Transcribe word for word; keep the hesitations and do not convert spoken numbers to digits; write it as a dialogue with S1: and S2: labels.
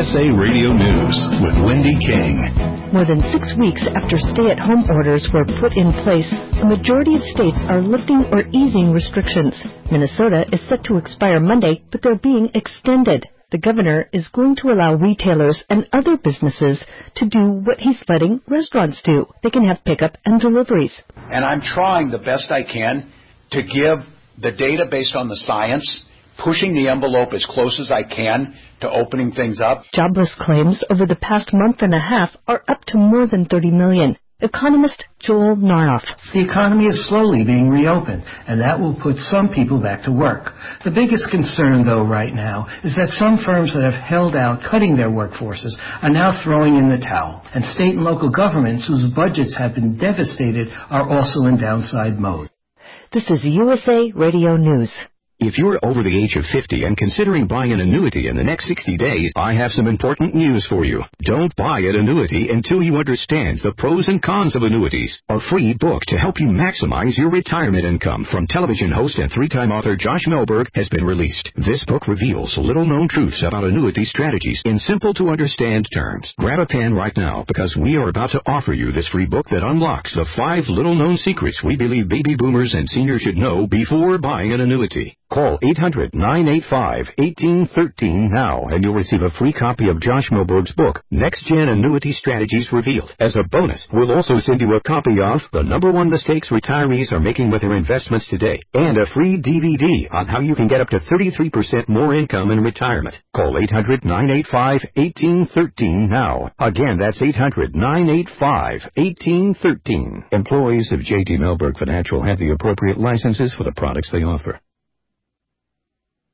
S1: S A Radio News with Wendy King.
S2: More than six weeks after stay-at-home orders were put in place, a majority of states are lifting or easing restrictions. Minnesota is set to expire Monday, but they're being extended. The governor is going to allow retailers and other businesses to do what he's letting restaurants do. They can have pickup and deliveries.
S3: And I'm trying the best I can to give the data based on the science, pushing the envelope as close as I can to opening things up.
S2: Jobless claims over the past month and a half are up to more than thirty million. Economist Joel Naroff.
S4: The economy is slowly being reopened, and that will put some people back to work. The biggest concern, though, right now, is that some firms that have held out cutting their workforces are now throwing in the towel, and state and local governments whose budgets have been devastated are also in downside mode.
S2: This is U S A Radio News.
S5: If you're over the age of fifty and considering buying an annuity in the next sixty days, I have some important news for you. Don't buy an annuity until you understand the pros and cons of annuities. A free book to help you maximize your retirement income from television host and three-time author Josh Melberg has been released. This book reveals little-known truths about annuity strategies in simple-to-understand terms. Grab a pen right now because we are about to offer you this free book that unlocks the five little-known secrets we believe baby boomers and seniors should know before buying an annuity. Call eight hundred, nine eight five, one eight one three now, and you'll receive a free copy of Josh Melberg's book, Next Gen Annuity Strategies Revealed. As a bonus, we'll also send you a copy of The Number One Mistakes Retirees Are Making with Their Investments Today, and a free D V D on how you can get up to thirty-three percent more income in retirement. Call eight hundred, nine eight five, one eight one three now. Again, that's eight hundred, nine eight five, one eight one three. Employees of J D Melberg Financial have the appropriate licenses for the products they offer.